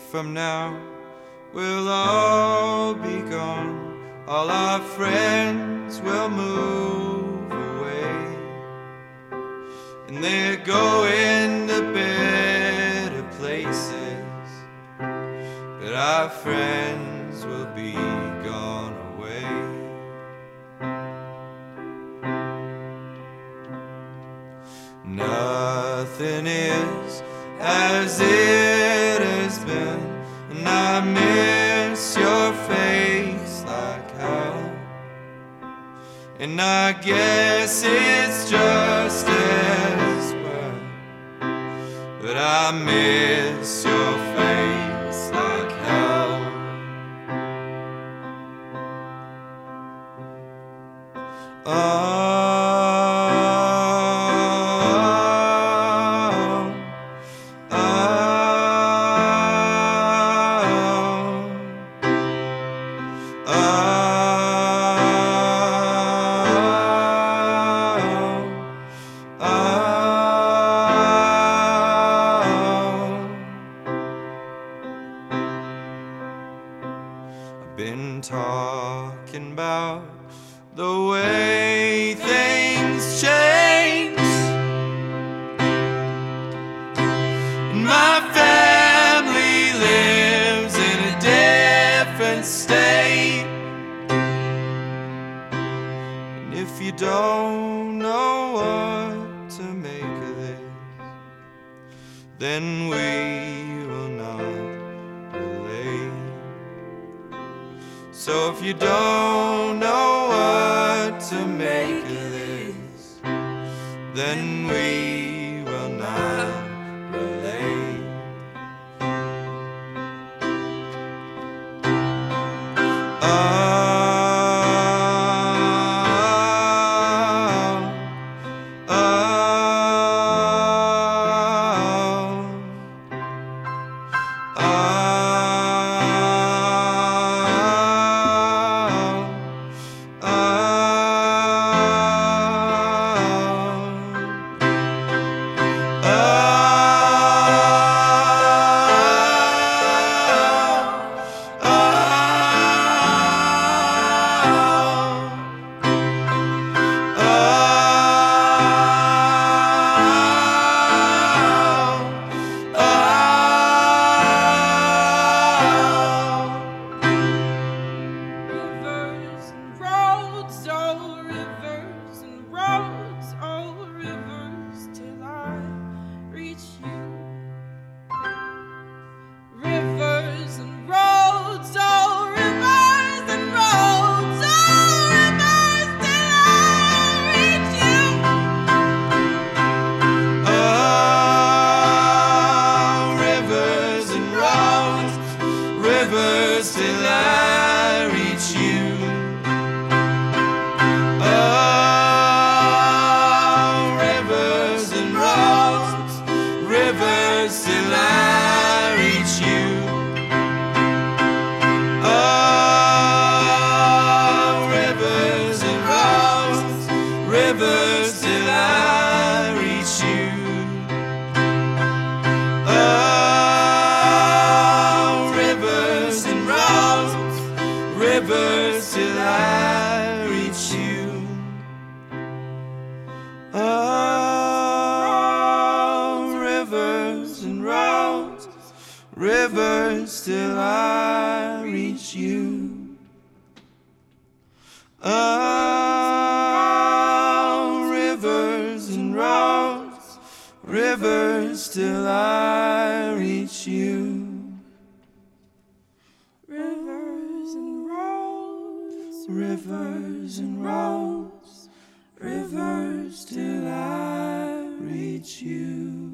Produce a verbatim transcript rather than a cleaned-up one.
from now we'll all be gone. All our friends will move away, and they're going to better places, but our friends will be gone away. Nothing is as it has been, and I miss your face like hell. And I guess it's just as well, but I miss your face like hell. Oh, been talking about the way things change, and my family lives in a different state. And if you don't know what to make of this, then we will not relate. So if you don't know what to make of this, then we will not relate. Oh, oh, oh, oh. Rivers till I reach you. Oh, rivers and roads, rivers till I reach you. Oh, rivers and roads, rivers till I reach you. Rivers till I reach you. Oh, rivers and roads, rivers till I reach you. Oh, rivers and roads, rivers till I reach you. Rivers and roads, rivers till I reach you.